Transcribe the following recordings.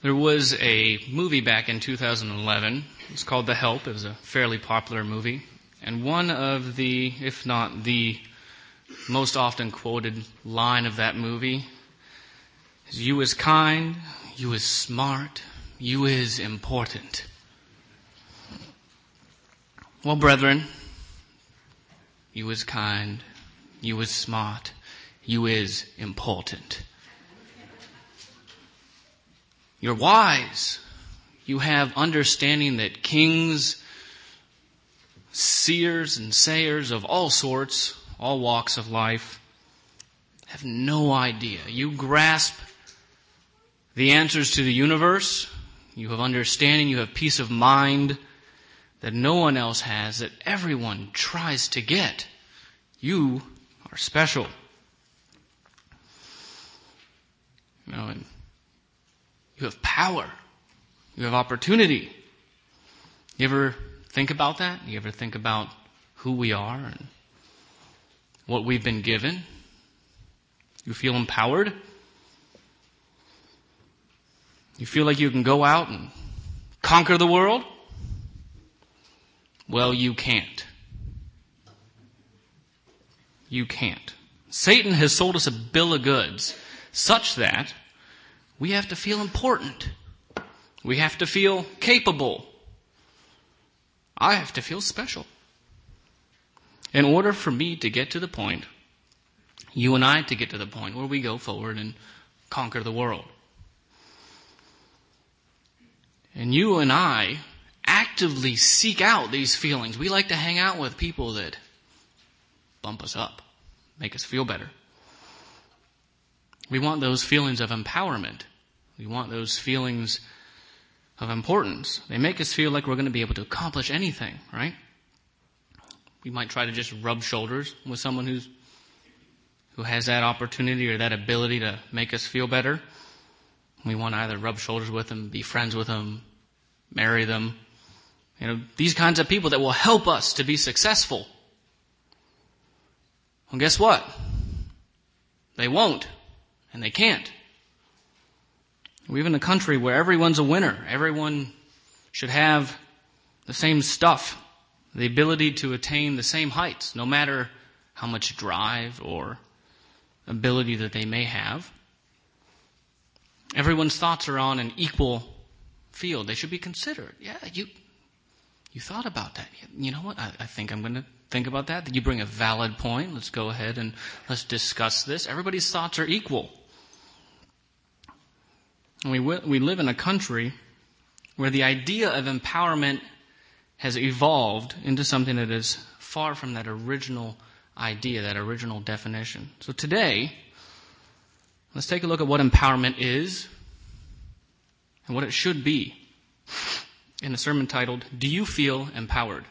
There was a movie back in 2011. It's called The Help. It was a fairly popular movie. And one of the, if not the most often quoted line of that movie is, "You is kind, you is smart, you is important." Well, brethren, you is kind, you is smart, you is important. You're wise. You have understanding that kings, seers and sayers of all sorts, all walks of life, have no idea. You grasp the answers to the universe. You have understanding. You have peace of mind that no one else has, that everyone tries to get. You are special. And you have power. You have opportunity. You ever think about that? You ever think about who we are and what we've been given? You feel empowered? You feel like you can go out and conquer the world? Well, you can't. You can't. Satan has sold us a bill of goods such that we have to feel important. We have to feel capable. I have to feel special. In order for me to get to the point, you and I to get to the point where we go forward and conquer the world. And you and I actively seek out these feelings. We like to hang out with people that bump us up, make us feel better. We want those feelings of empowerment. We want those feelings of importance. They make us feel like we're going to be able to accomplish anything, right? We might try to just rub shoulders with someone who has that opportunity or that ability to make us feel better. We want to either rub shoulders with them, be friends with them, marry them. These kinds of people that will help us to be successful. Well, guess what? They won't, and they can't. We live in a country where everyone's a winner. Everyone should have the same stuff, the ability to attain the same heights, no matter how much drive or ability that they may have. Everyone's thoughts are on an equal field. They should be considered. Yeah, you thought about that. You know what? I think I'm going to think about that. You bring a valid point. Let's go ahead and let's discuss this. Everybody's thoughts are equal. And we live in a country where the idea of empowerment has evolved into something that is far from that original idea, that original definition. So today, let's take a look at what empowerment is and what it should be in a sermon titled, "Do You Feel Empowered?"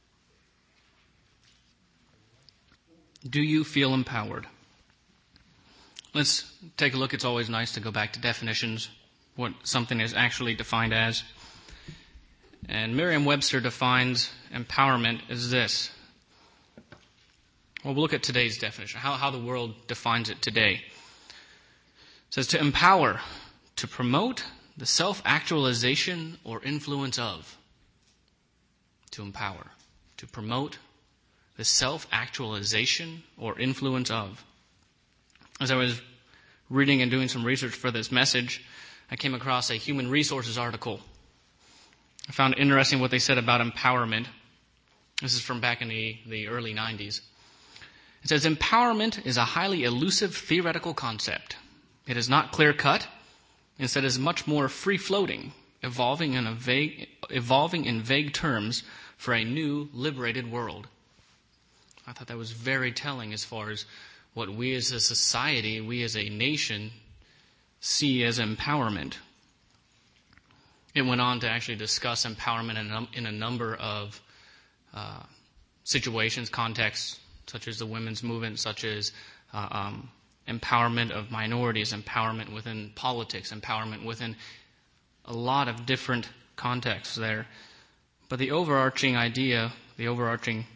Do you feel empowered? Let's take a look. It's always nice to go back to definitions, what something is actually defined as. And Merriam-Webster defines empowerment as this. Well, we'll look at today's definition, how the world defines it today. It says to empower, to promote the self-actualization or influence of. To empower, to promote the self-actualization or influence of. As I was reading and doing some research for this message, I came across a human resources article. I found it interesting what they said about empowerment. This is from back in the early 90s. It says, empowerment is a highly elusive theoretical concept. It is not clear-cut. Instead, it is much more free-floating, evolving in vague terms for a new, liberated world. I thought that was very telling as far as what we as a society, we as a nation, see as empowerment. It went on to actually discuss empowerment in a number of situations, contexts, such as the women's movement, such as empowerment of minorities, empowerment within politics, empowerment within a lot of different contexts there. But the overarching idea, the overarching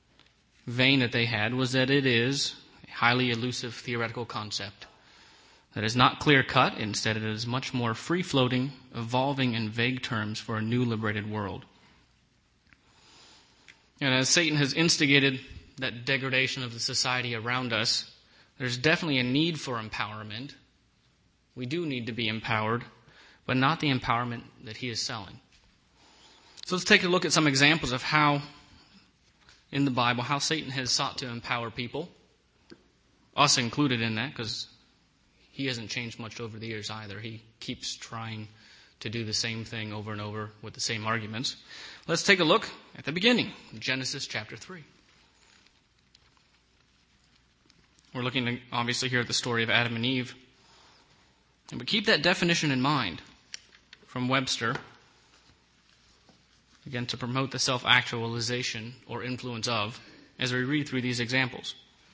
vein that they had was that it is a highly elusive theoretical concept that is not clear-cut. Instead, it is much more free-floating, evolving in vague terms for a new liberated world. And as Satan has instigated that degradation of the society around us, there's definitely a need for empowerment. We do need to be empowered, but not the empowerment that he is selling. So let's take a look at some examples of how, in the Bible, how Satan has sought to empower people, us included in that, because he hasn't changed much over the years either. He keeps trying to do the same thing over and over with the same arguments. Let's take a look at the beginning, Genesis chapter 3. We're looking, obviously, here at the story of Adam and Eve. But keep that definition in mind from Webster, again, to promote the self-actualization or influence of, as we read through these examples.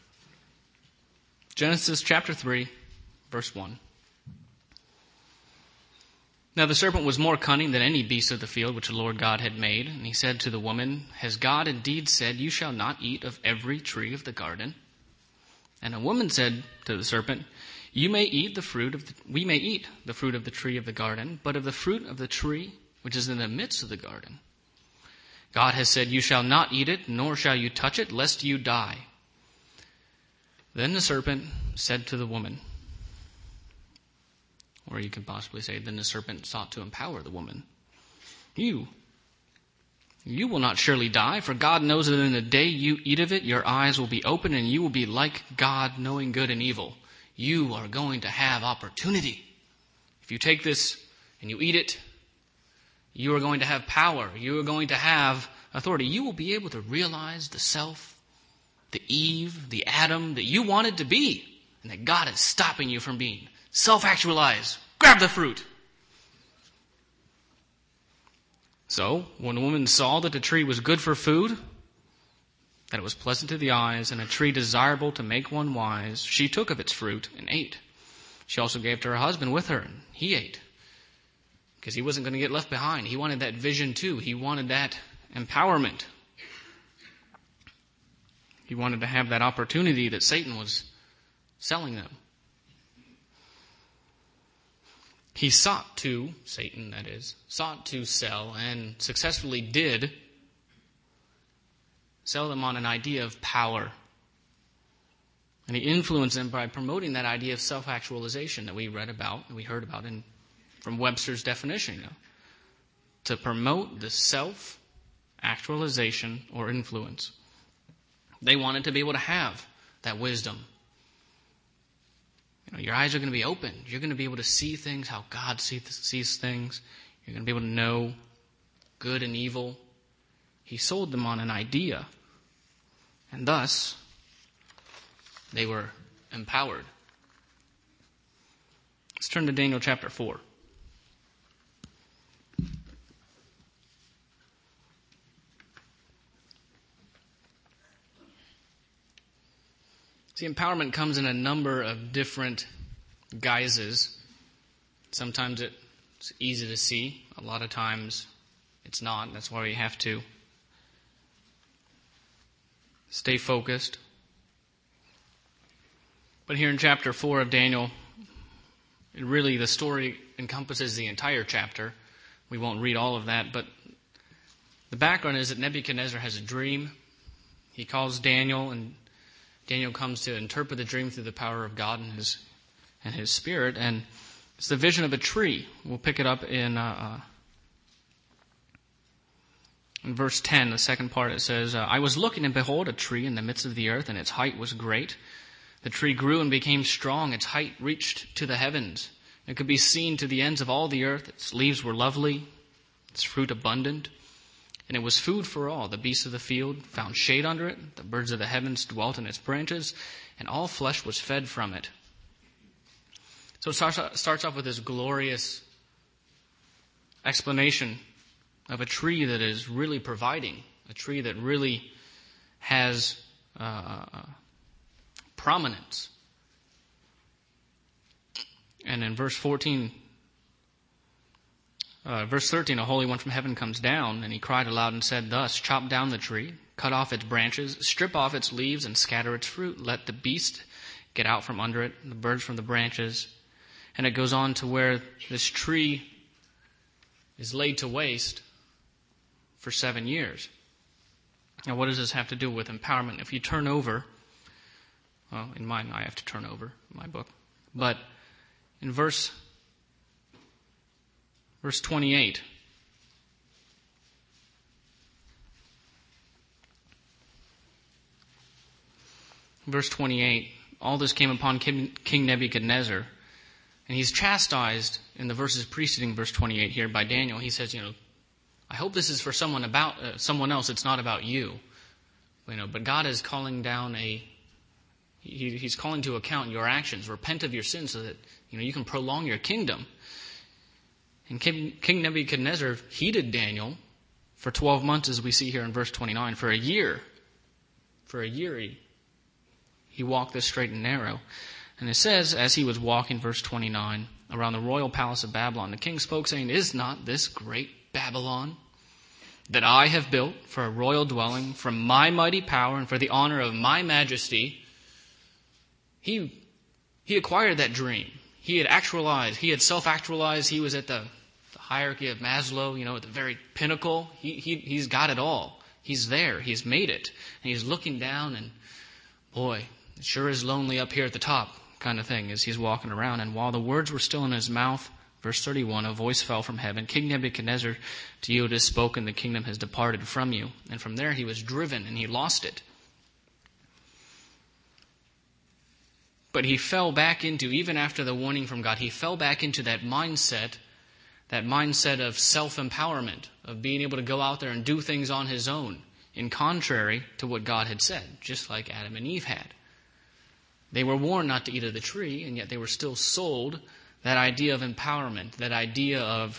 Genesis chapter 3, verse 1. Now the serpent was more cunning than any beast of the field which the Lord God had made. And he said to the woman, Has God indeed said, You shall not eat of every tree of the garden? And the woman said to the serpent, We may eat the fruit of the tree of the garden, but of the fruit of the tree which is in the midst of the garden, God has said, You shall not eat it, nor shall you touch it, lest you die. Then the serpent said to the woman, or you could possibly say, then the serpent sought to empower the woman. You will not surely die, for God knows that in the day you eat of it, your eyes will be open, and you will be like God, knowing good and evil. You are going to have opportunity. If you take this and you eat it, you are going to have power. You are going to have authority. You will be able to realize the self, the Eve, the Adam that you wanted to be, and that God is stopping you from being. Self-actualize. Grab the fruit. So, when the woman saw that the tree was good for food, that it was pleasant to the eyes, and a tree desirable to make one wise, she took of its fruit and ate. She also gave to her husband with her, and he ate. Because he wasn't going to get left behind. He wanted that vision too. He wanted that empowerment. He wanted to have that opportunity that Satan was selling them. He sought to, Satan that is, sought to sell and successfully did sell them on an idea of power. And he influenced them by promoting that idea of self-actualization that we read about, and we heard about from Webster's definition. To promote the self-actualization or influence. They wanted to be able to have that wisdom. Your eyes are going to be open. You're going to be able to see things how God sees things. You're going to be able to know good and evil. He sold them on an idea. And thus, they were empowered. Let's turn to Daniel chapter 4. See, empowerment comes in a number of different guises. Sometimes it's easy to see. A lot of times it's not. That's why we have to stay focused. But here in chapter 4 of Daniel, the story encompasses the entire chapter. We won't read all of that, but the background is that Nebuchadnezzar has a dream. He calls Daniel, and Daniel comes to interpret the dream through the power of God and his spirit, and it's the vision of a tree. We'll pick it up in verse 10, the second part. It says, I was looking, and behold, a tree in the midst of the earth, and its height was great. The tree grew and became strong. Its height reached to the heavens. It could be seen to the ends of all the earth. Its leaves were lovely, its fruit abundant. And it was food for all. The beasts of the field found shade under it. The birds of the heavens dwelt in its branches. And all flesh was fed from it. So it starts off with this glorious explanation of a tree that is really providing. A tree that really has prominence. And in verse 13, a holy one from heaven comes down, and he cried aloud and said thus, Chop down the tree, cut off its branches, strip off its leaves, and scatter its fruit. Let the beast get out from under it, the birds from the branches. And it goes on to where this tree is laid to waste for 7 years. Now, what does this have to do with empowerment? If you turn over, well, in mine, I have to turn over my book. But in verse 28, verse 28, all this came upon King Nebuchadnezzar, and he's chastised in the verses preceding verse 28 here by Daniel. He says, I hope this is for someone else. It's not about you. But God is calling down He's calling to account your actions. Repent of your sins so that you can prolong your kingdom. And King Nebuchadnezzar heeded Daniel for 12 months, as we see here in verse 29. For a year he walked this straight and narrow. And it says, as he was walking, verse 29, around the royal palace of Babylon, the king spoke, saying, Is not this great Babylon that I have built for a royal dwelling, from my mighty power and for the honor of my majesty? He acquired that dream. He had self-actualized. He was at the hierarchy of Maslow, at the very pinnacle. He's got it all. He's there. He's made it. And he's looking down and, boy, it sure is lonely up here at the top, kind of thing, as he's walking around. And while the words were still in his mouth, verse 31, a voice fell from heaven. King Nebuchadnezzar, to you it is spoken, the kingdom has departed from you. And from there he was driven and he lost it. But he fell back into, even after the warning from God, he fell back into that mindset of self-empowerment, of being able to go out there and do things on his own, in contrary to what God had said, just like Adam and Eve had. They were warned not to eat of the tree, and yet they were still sold that idea of empowerment, that idea of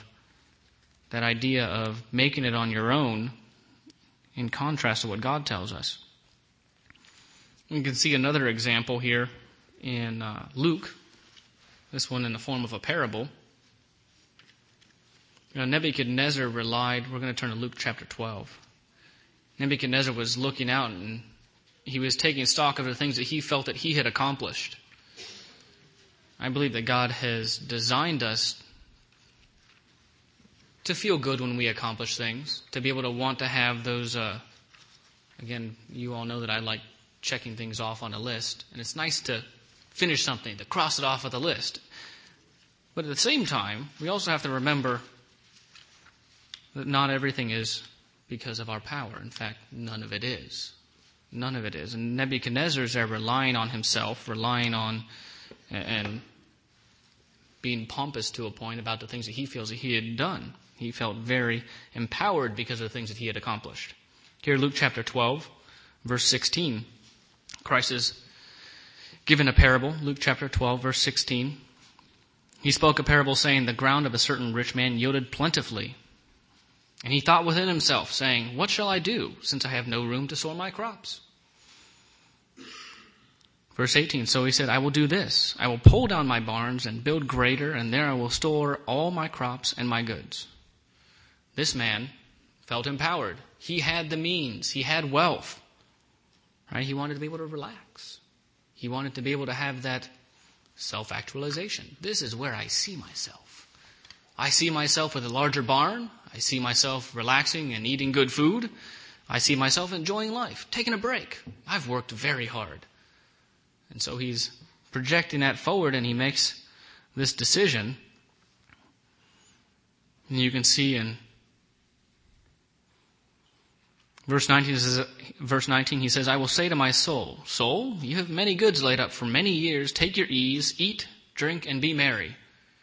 making it on your own, in contrast to what God tells us. We can see another example here in Luke, this one in the form of a parable. Nebuchadnezzar relied, we're going to turn to Luke chapter 12. Nebuchadnezzar was looking out and he was taking stock of the things that he felt that he had accomplished. I believe that God has designed us to feel good when we accomplish things, to be able to want to have those, again, you all know that I like checking things off on a list, and it's nice to finish something, to cross it off of the list. But at the same time, we also have to remember that not everything is because of our power. In fact, none of it is. None of it is. And Nebuchadnezzar's there relying on himself, relying on and being pompous to a point about the things that he feels that he had done. He felt very empowered because of the things that he had accomplished. Here, Luke chapter 12, verse 16, Christ is given a parable. Luke chapter 12, verse 16. He spoke a parable saying, the ground of a certain rich man yielded plentifully. And he thought within himself, saying, What shall I do, since I have no room to store my crops? Verse 18, so he said, I will do this. I will pull down my barns and build greater, and there I will store all my crops and my goods. This man felt empowered. He had the means. He had wealth. Right? He wanted to be able to relax. He wanted to be able to have that self-actualization. This is where I see myself. I see myself with a larger barn. I see myself relaxing and eating good food. I see myself enjoying life, taking a break. I've worked very hard. And so he's projecting that forward, and he makes this decision. And you can see in verse 19, he says, I will say to my soul, Soul, you have many goods laid up for many years. Take your ease, eat, drink, and be merry.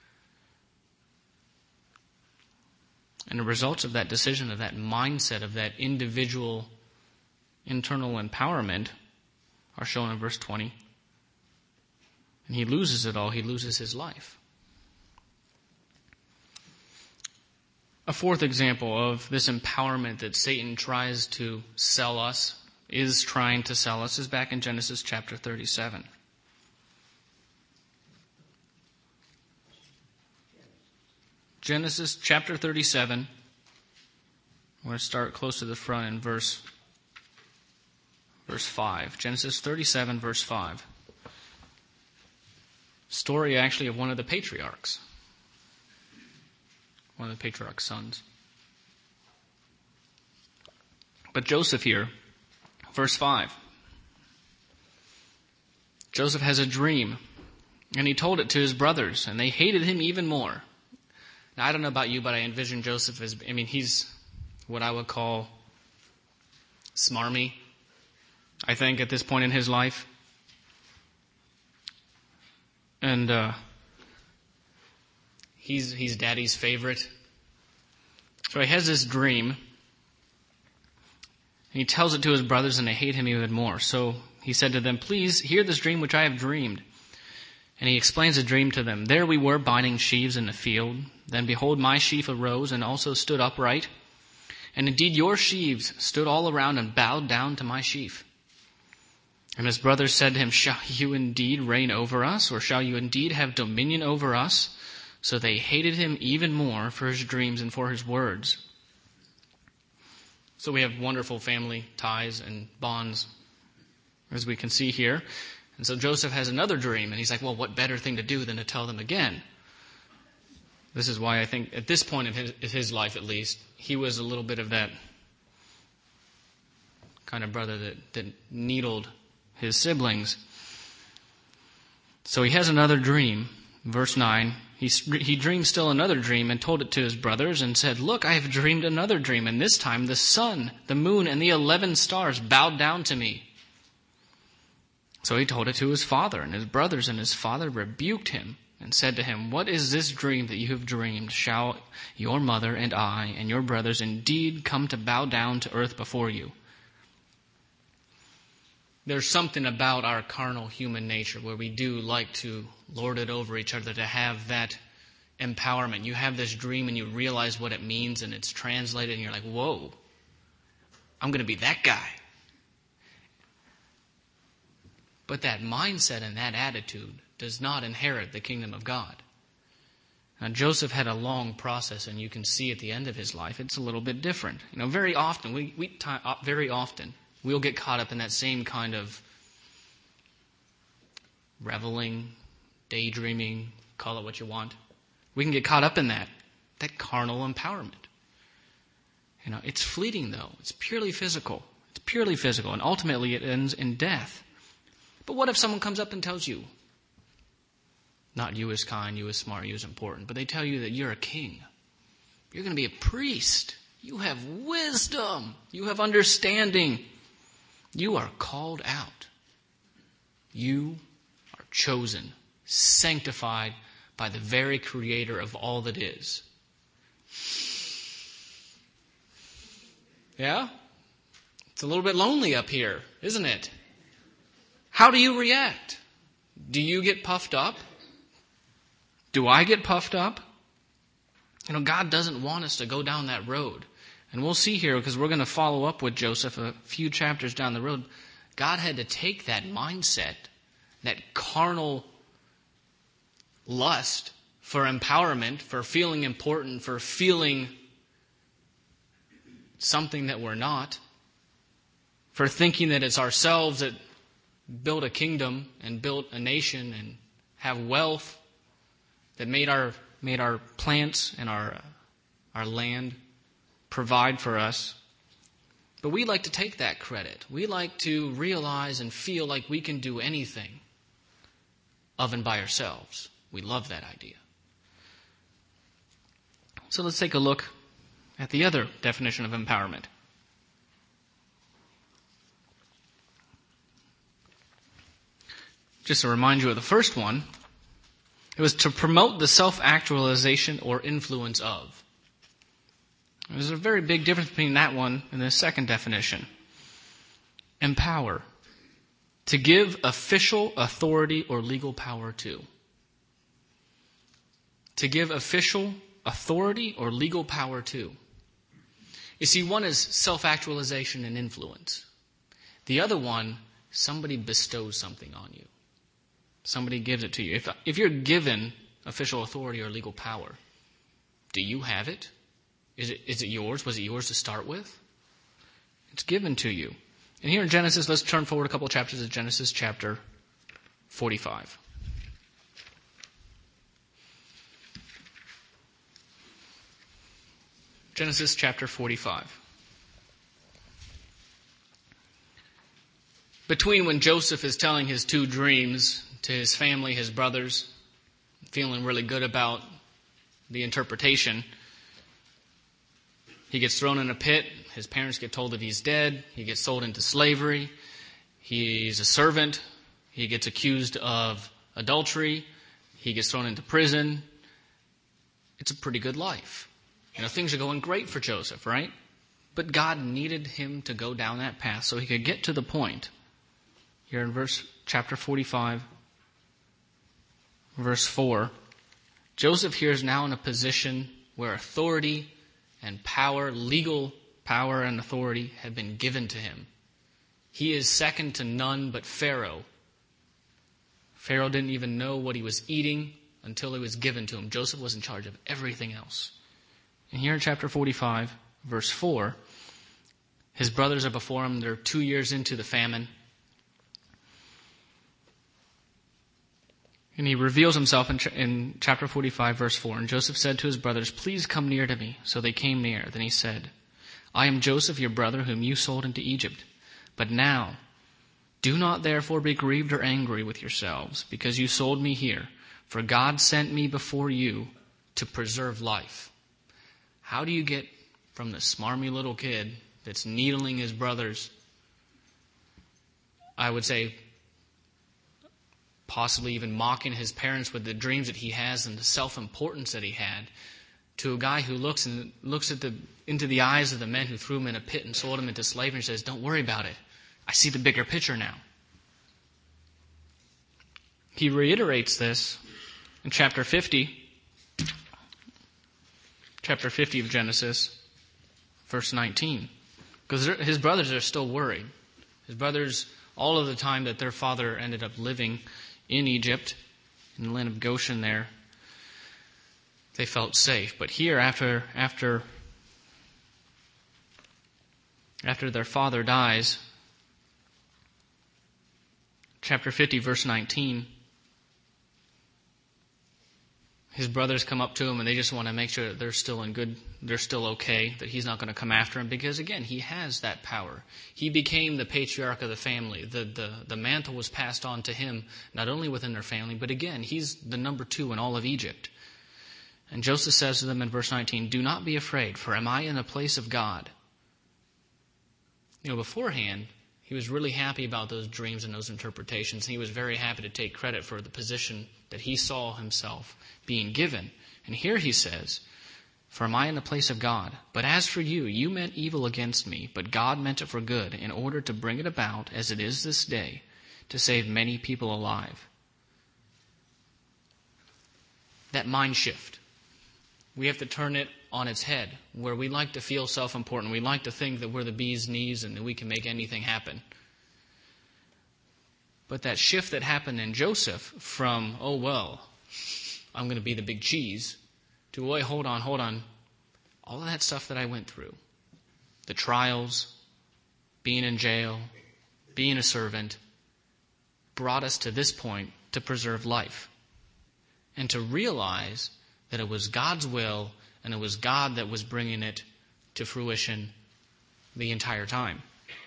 And the results of that decision, of that mindset, of that individual internal empowerment are shown in verse 20. And he loses it all. He loses his life. A fourth example of this empowerment that Satan tries to sell us, is back in Genesis chapter 37. Genesis chapter 37. We're going to start close to the front in verse 5. Genesis 37, verse 5. story actually of one of the patriarchs. One of the patriarch's sons. But Joseph here, verse 5. Joseph has a dream, and he told it to his brothers, and they hated him even more. Now, I don't know about you, but I envision Joseph as, he's what I would call smarmy, I think, at this point in his life. And he's daddy's favorite. So he has this dream, and he tells it to his brothers, and they hate him even more. So he said to them, "Please hear this dream which I have dreamed." And he explains the dream to them. "There we were binding sheaves in the field. Then behold, my sheaf arose and also stood upright. And indeed your sheaves stood all around and bowed down to my sheaf. And his brothers said to him, 'Shall you indeed reign over us, or shall you indeed have dominion over us?' So they hated him even more for his dreams and for his words." So we have wonderful family ties and bonds, as we can see here. And so Joseph has another dream, and he's like, well, what better thing to do than to tell them again? This is why I think at this point of his life, at least, he was a little bit of that kind of brother that needled his siblings. So he has another dream. Verse 9, he dreamed still another dream and told it to his brothers and said, "Look, I have dreamed another dream, and this time the sun, the moon, and the 11 stars bowed down to me." So he told it to his father and his brothers, and his father rebuked him and said to him, "What is this dream that you have dreamed? Shall your mother and I and your brothers indeed come to bow down to earth before you?" There's something about our carnal human nature where we do like to lord it over each other, to have that empowerment. You have this dream and you realize what it means, and it's translated, and you're like, whoa, I'm going to be that guy. But that mindset and that attitude does not inherit the kingdom of God. Now, Joseph had a long process, and you can see at the end of his life, it's a little bit different. Very often, we'll get caught up in that same kind of reveling, daydreaming, call it what you want. We can get caught up in that carnal empowerment. It's fleeting though. It's purely physical. And ultimately it ends in death. But what if someone comes up and tells you, not you is kind, you is smart, you is important, but they tell you that you're a king. You're going to be a priest. You have wisdom. You have understanding. You are called out. You are chosen, sanctified by the very creator of all that is. Yeah? It's a little bit lonely up here, isn't it? How do you react? Do you get puffed up? Do I get puffed up? God doesn't want us to go down that road. And we'll see here, because we're going to follow up with Joseph a few chapters down the road. God had to take that mindset, that carnal lust for empowerment, for feeling important, for feeling something that we're not, for thinking that it's ourselves that built a kingdom and built a nation and have wealth, that made our plants and our land provide for us. But we like to take that credit. We like to realize and feel like we can do anything of and by ourselves. We love that idea. So let's take a look at the other definition of empowerment. Just to remind you of the first one, it was to promote the self-actualization or influence of. There's a very big difference between that one and the second definition. Empower. To give official authority or legal power to. To give official authority or legal power to. You see, one is self-actualization and influence. The other one, somebody bestows something on you. Somebody gives it to you. If you're given official authority or legal power, do you have it? Is it yours? Was it yours to start with? It's given to you. And here in Genesis, let's turn forward a couple of chapters to Genesis chapter 45. Genesis chapter 45. Between when Joseph is telling his two dreams to his family, his brothers, feeling really good about the interpretation, he gets thrown in a pit. His parents get told that he's dead. He gets sold into slavery. He's a servant. He gets accused of adultery. He gets thrown into prison. It's a pretty good life. Things are going great for Joseph, right? But God needed him to go down that path so he could get to the point. Here in chapter 45, verse 4, Joseph here is now in a position where authority and power, legal power and authority, have been given to him. He is second to none but Pharaoh. Pharaoh didn't even know what he was eating until it was given to him. Joseph was in charge of everything else. And here in chapter 45, verse 4, his brothers are before him. They're 2 years into the famine. And he reveals himself in chapter 45, verse 4. And Joseph said to his brothers, "Please come near to me." So they came near. Then he said, "I am Joseph, your brother, whom you sold into Egypt. But now, do not therefore be grieved or angry with yourselves, because you sold me here. For God sent me before you to preserve life." How do you get from the smarmy little kid that's needling his brothers, I would say, possibly even mocking his parents with the dreams that he has and the self-importance that he had, to a guy who looks into the eyes of the men who threw him in a pit and sold him into slavery and says, "Don't worry about it. I see the bigger picture now." He reiterates this in chapter 50 of Genesis, verse 19. Because his brothers are still worried. His brothers, all of the time that their father ended up living in Egypt, in the land of Goshen there, they felt safe. But here, after their father dies, chapter 50, verse 19, his brothers come up to him and they just want to make sure that they're still okay, that he's not going to come after him, because again, he has that power. He became the patriarch of the family. The mantle was passed on to him, not only within their family, but again, he's the number 2 in all of Egypt. And Joseph says to them in verse 19, "Do not be afraid, for am I in the place of God?" Beforehand, he was really happy about those dreams and those interpretations. He was very happy to take credit for the position that he saw himself being given. And here he says, "For am I in the place of God? But as for you, you meant evil against me, but God meant it for good, in order to bring it about, as it is this day, to save many people alive." That mind shift. We have to turn it on its head, where we like to feel self-important. We like to think that we're the bee's knees and that we can make anything happen. But that shift that happened in Joseph from, "Oh, well, I'm going to be the big cheese," to, "Wait, hold on. All of that stuff that I went through, the trials, being in jail, being a servant, brought us to this point to preserve life." And to realize that it was God's will and it was God that was bringing it to fruition the entire time.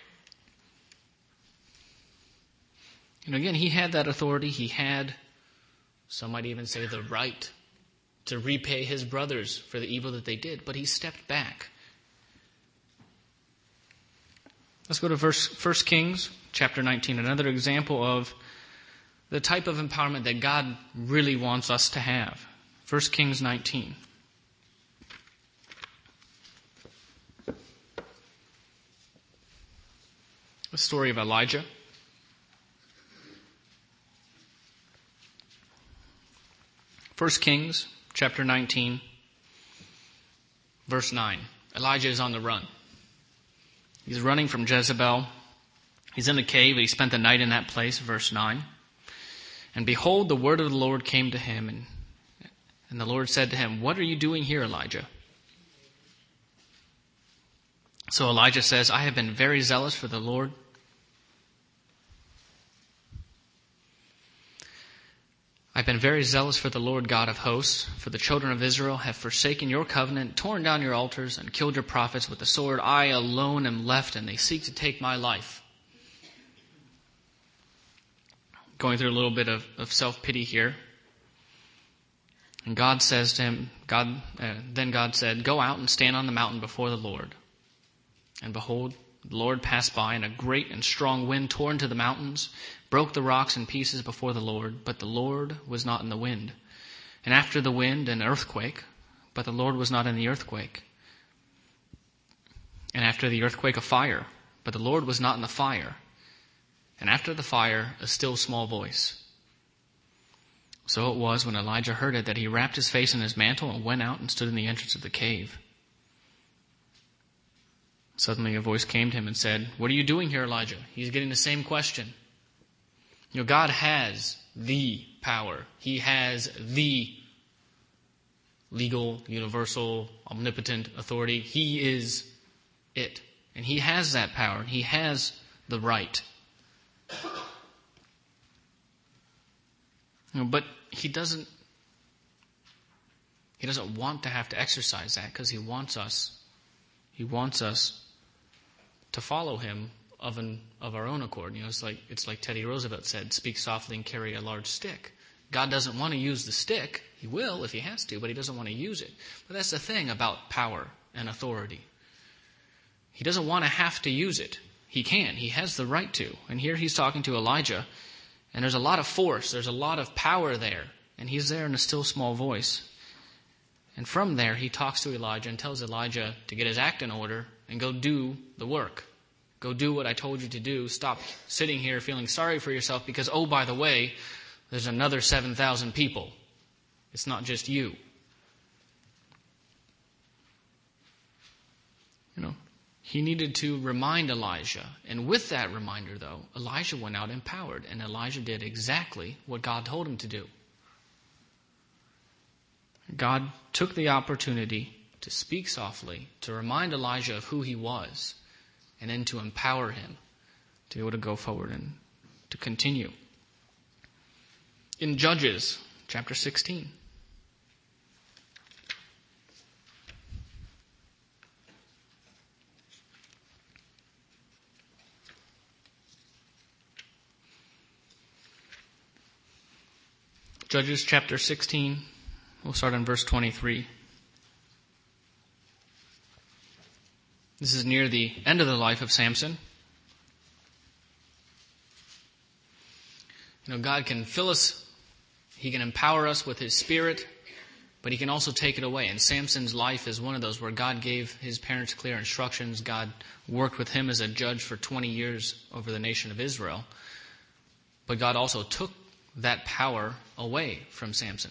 And again, he had that authority. He had, some might even say, the right to repay his brothers for the evil that they did, but he stepped back. Let's go to 1 Kings chapter 19, another example of the type of empowerment that God really wants us to have. 1 Kings 19. The story of Elijah. First Kings chapter 19, verse 9. Elijah is on the run. He's running from Jezebel. He's in a cave. He spent the night in that place, verse 9. "And behold, the word of the Lord came to him, and the Lord said to him, 'What are you doing here, Elijah?' So Elijah says, 'I have been very zealous for the Lord. I've been very zealous for the Lord God of hosts, for the children of Israel have forsaken your covenant, torn down your altars, and killed your prophets with the sword. I alone am left, and they seek to take my life. Going through a little bit of self-pity here. And God says to him, then God said, go out and stand on the mountain before the Lord. And behold, the Lord passed by, and a great and strong wind tore into the mountains, broke the rocks in pieces before the Lord, but the Lord was not in the wind. And after the wind, an earthquake, but the Lord was not in the earthquake. And after the earthquake, a fire, but the Lord was not in the fire. And after the fire, a still small voice. So it was when Elijah heard it that he wrapped his face in his mantle and went out and stood in the entrance of the cave. Suddenly a voice came to him and said, what are you doing here, Elijah? He's getting the same question. You know, God has the power. He has the legal, universal, omnipotent authority. He is it. And he has that power. He has the right. You know, but he doesn't want to have to exercise that because he wants us to follow him of our own accord. You know, it's like Teddy Roosevelt said, speak softly and carry a large stick. God doesn't want to use the stick. He will if he has to, but he doesn't want to use it. But that's the thing about power and authority. He doesn't want to have to use it. He can. He has the right to. And here he's talking to Elijah, and there's a lot of force. There's a lot of power there. And he's there in a still small voice. And from there, he talks to Elijah and tells Elijah to get his act in order and go do the work. Go do what I told you to do. Stop sitting here feeling sorry for yourself because, oh, by the way, there's another 7,000 people. It's not just you. You know, he needed to remind Elijah. And with that reminder, though, Elijah went out empowered. And Elijah did exactly what God told him to do. God took the opportunity to speak softly, to remind Elijah of who he was, and then to empower him to be able to go forward and to continue. In Judges chapter 16. Judges chapter 16. We'll start on verse 23. This is near the end of the life of Samson. You know, God can fill us, he can empower us with his spirit, but he can also take it away. And Samson's life is one of those where God gave his parents clear instructions. God worked with him as a judge for 20 years over the nation of Israel. But God also took that power away from Samson.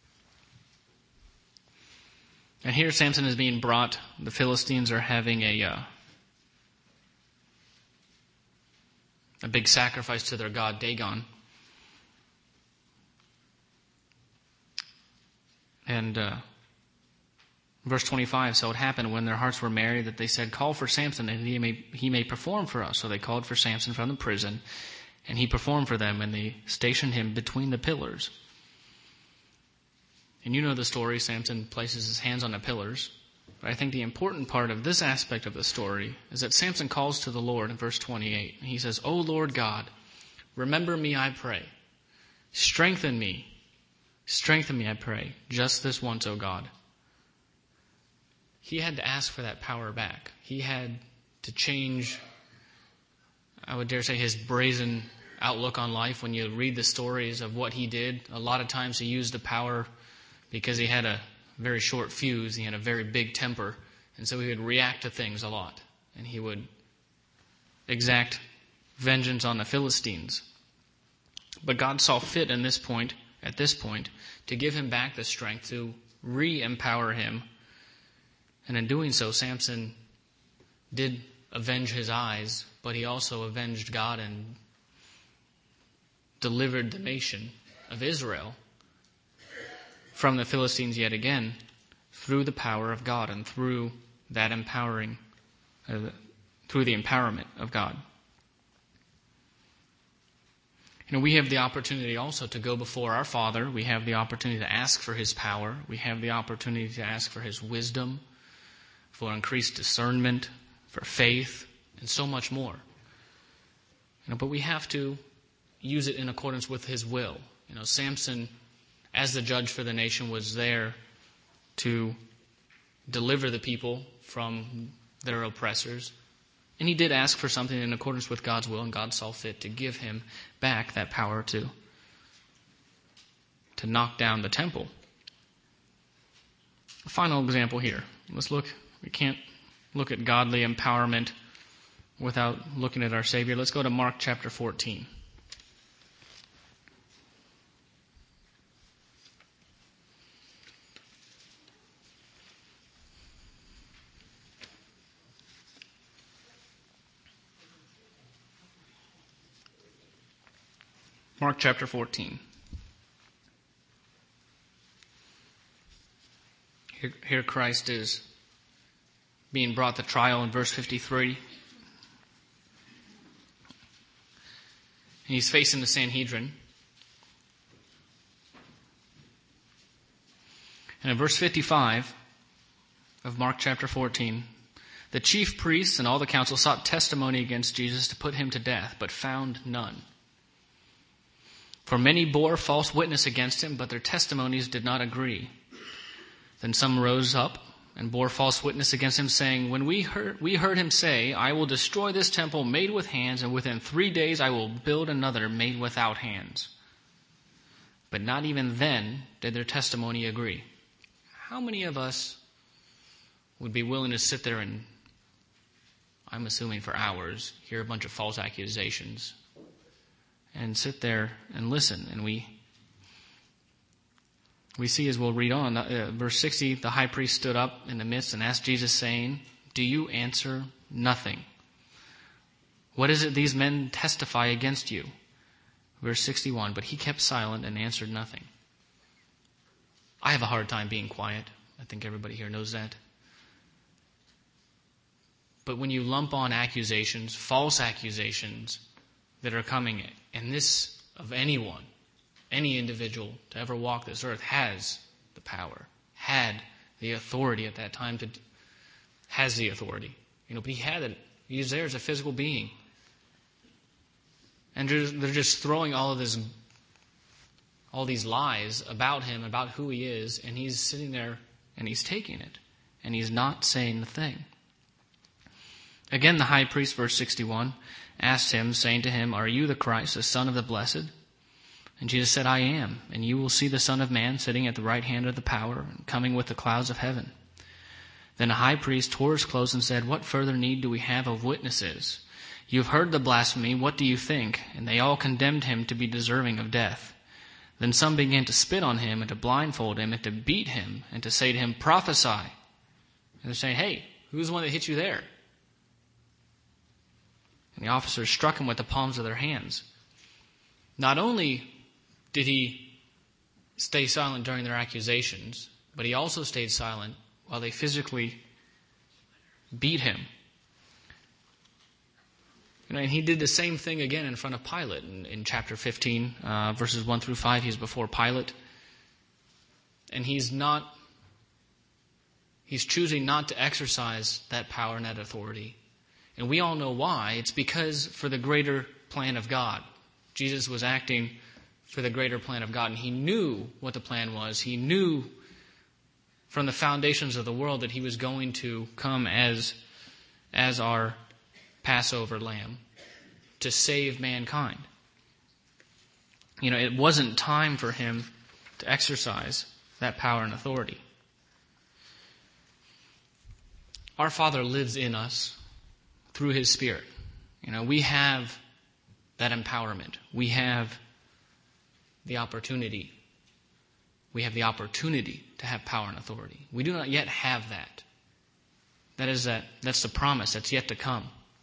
And here Samson is being brought. The Philistines are having a big sacrifice to their god Dagon. And verse 25, so it happened when their hearts were merry that they said, call for Samson that he may perform for us. So they called for Samson from the prison, and he performed for them, and they stationed him between the pillars. And you know the story. Samson places his hands on the pillars. But I think the important part of this aspect of the story is that Samson calls to the Lord in verse 28. He says, O Lord God, remember me, I pray. Strengthen me, I pray, just this once, O God. He had to ask for that power back. He had to change, I would dare say, his brazen outlook on life. When you read the stories of what he did, a lot of times he used the power because he had a very short fuse. He had a very big temper. And so he would react to things a lot. And he would exact vengeance on the Philistines. But God saw fit at this point, to give him back the strength to re-empower him. And in doing so, Samson did avenge his eyes, but he also avenged God and delivered the nation of Israel from the Philistines yet again through the power of God and through that empowering, through the empowerment of God. We have the opportunity also to go before our Father. We have the opportunity to ask for His power. We have the opportunity to ask for His wisdom, for increased discernment, for faith, and so much more. But we have to use it in accordance with His will. Samson, as the judge for the nation, was there to deliver the people from their oppressors. And he did ask for something in accordance with God's will, and God saw fit to give him back that power to knock down the temple. A final example here. We can't look at godly empowerment without looking at our Savior. Let's go to Mark chapter 14. Mark chapter 14. Here Christ is being brought to trial in verse 53. And he's facing the Sanhedrin. And in verse 55 of Mark chapter 14, the chief priests and all the council sought testimony against Jesus to put him to death, but found none. For many bore false witness against him, but their testimonies did not agree. Then some rose up and bore false witness against him, saying, When we heard him say, I will destroy this temple made with hands, and within 3 days I will build another made without hands. But not even then did their testimony agree. How many of us would be willing to sit there and, I'm assuming for hours, hear a bunch of false accusations, and sit there and listen? And we see, as we'll read on, verse 60, the high priest stood up in the midst and asked Jesus, saying, Do you answer nothing? What is it these men testify against you? Verse 61, but he kept silent and answered nothing. I have a hard time being quiet. I think everybody here knows that. But when you lump on accusations, false accusations that are coming, and this of anyone, any individual to ever walk this earth has the power, had the authority at that time has the authority. But he had it. He's there as a physical being. And they're just throwing all these lies about him, about who he is, and he's sitting there and he's taking it. And he's not saying the thing. Again, the high priest, verse 61, asked him, saying to him, Are you the Christ, the Son of the Blessed? And Jesus said, I am, and you will see the Son of Man sitting at the right hand of the power, and coming with the clouds of heaven. Then the high priest tore his clothes and said, What further need do we have of witnesses? You have heard the blasphemy, what do you think? And they all condemned him to be deserving of death. Then some began to spit on him, and to blindfold him, and to beat him, and to say to him, Prophesy. And they're saying, Hey, who's the one that hit you there? And the officers struck him with the palms of their hands. Not only did he stay silent during their accusations, but he also stayed silent while they physically beat him. And he did the same thing again in front of Pilate. In chapter 15, verses 1 through 5, he's before Pilate. And he's choosing not to exercise that power and that authority. And we all know why. It's because for the greater plan of God. Jesus was acting for the greater plan of God. And he knew what the plan was. He knew from the foundations of the world that he was going to come as our Passover lamb to save mankind. It wasn't time for him to exercise that power and authority. Our Father lives in us through His Spirit. We have that empowerment. We have the opportunity. We have the opportunity to have power and authority. We do not yet have that. That's the promise that's yet to come.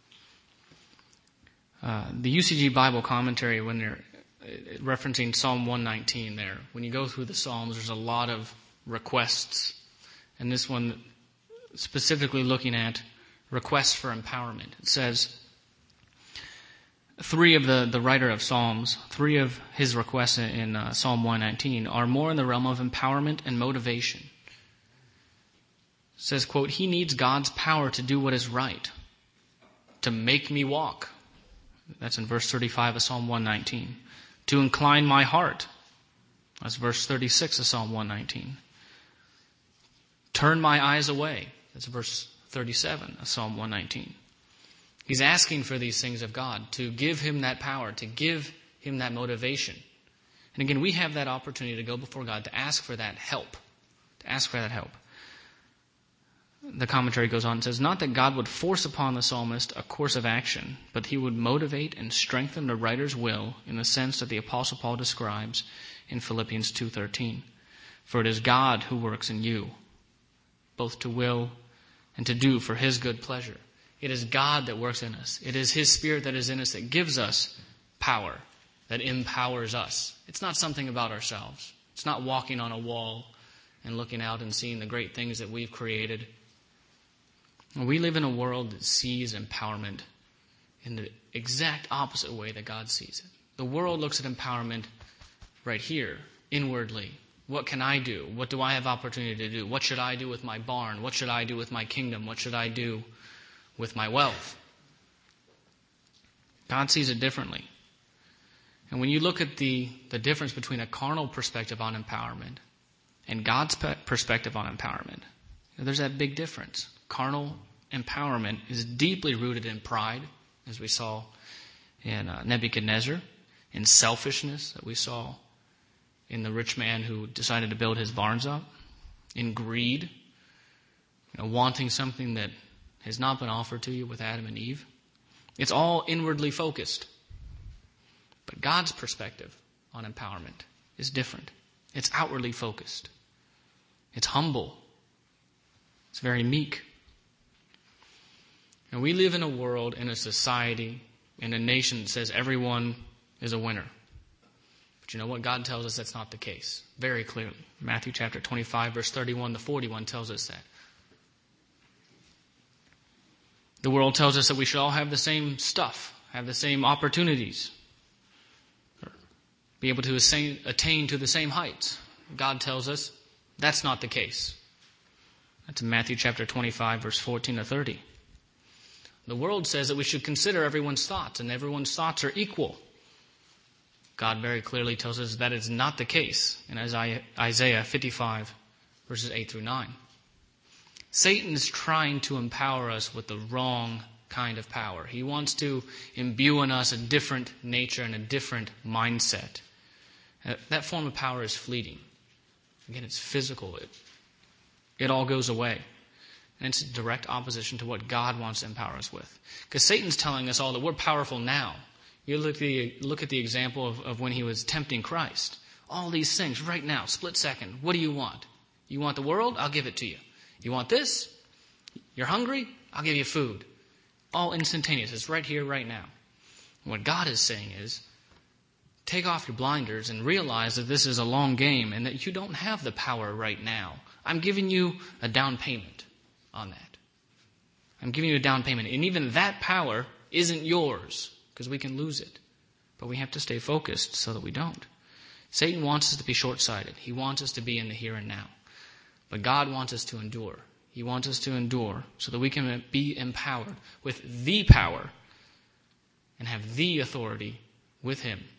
The UCG Bible commentary, when they're referencing Psalm 119 there, when you go through the Psalms, there's a lot of requests. And this one specifically looking at requests for empowerment. It says, Three of the writer of Psalms, three of his requests in Psalm 119 are more in the realm of empowerment and motivation. It says, quote, he needs God's power to do what is right, to make me walk. That's in verse 35 of Psalm 119. To incline my heart. That's verse 36 of Psalm 119. Turn my eyes away. That's verse 37 of Psalm 119. He's asking for these things of God, to give him that power, to give him that motivation. And again, we have that opportunity to go before God, to ask for that help. To ask for that help. The commentary goes on and says, not that God would force upon the psalmist a course of action, but he would motivate and strengthen the writer's will in the sense that the Apostle Paul describes in Philippians 2:13. For it is God who works in you, both to will and to do for his good pleasure. It is God that works in us. It is his Spirit that is in us that gives us power, that empowers us. It's not something about ourselves. It's not walking on a wall and looking out and seeing the great things that we've created. We live in a world that sees empowerment in the exact opposite way that God sees it. The world looks at empowerment right here, inwardly. What can I do? What do I have opportunity to do? What should I do with my barn? What should I do with my kingdom? What should I do with my wealth? God sees it differently. And when you look at the difference between a carnal perspective on empowerment and God's perspective on empowerment, there's that big difference. Carnal empowerment is deeply rooted in pride, as we saw in Nebuchadnezzar, in selfishness that we saw in the rich man who decided to build his barns up, in greed, wanting something that has not been offered to you with Adam and Eve. It's all inwardly focused. But God's perspective on empowerment is different. It's outwardly focused. It's humble. It's very meek. And we live in a world, in a society, in a nation that says everyone is a winner. But you know what? God tells us that's not the case. Very clearly. Matthew chapter 25, verse 31 to 41 tells us that. The world tells us that we should all have the same stuff, have the same opportunities, be able to attain to the same heights. God tells us that's not the case. That's in Matthew chapter 25, verse 14 to 30. The world says that we should consider everyone's thoughts, and everyone's thoughts are equal. God very clearly tells us that is not the case in Isaiah 55, verses 8 through 9. Satan is trying to empower us with the wrong kind of power. He wants to imbue in us a different nature and a different mindset. That form of power is fleeting. Again, it's physical. It all goes away. And it's in direct opposition to what God wants to empower us with. Because Satan's telling us all that we're powerful now. You look at the example of when he was tempting Christ. All these things right now, split second. What do you want? You want the world? I'll give it to you. You want this? You're hungry? I'll give you food. All instantaneous. It's right here, right now. And what God is saying is, take off your blinders and realize that this is a long game and that you don't have the power right now. I'm giving you a down payment on that. I'm giving you a down payment. And even that power isn't yours because we can lose it. But we have to stay focused so that we don't. Satan wants us to be short-sighted. He wants us to be in the here and now. But God wants us to endure. He wants us to endure so that we can be empowered with the power and have the authority with Him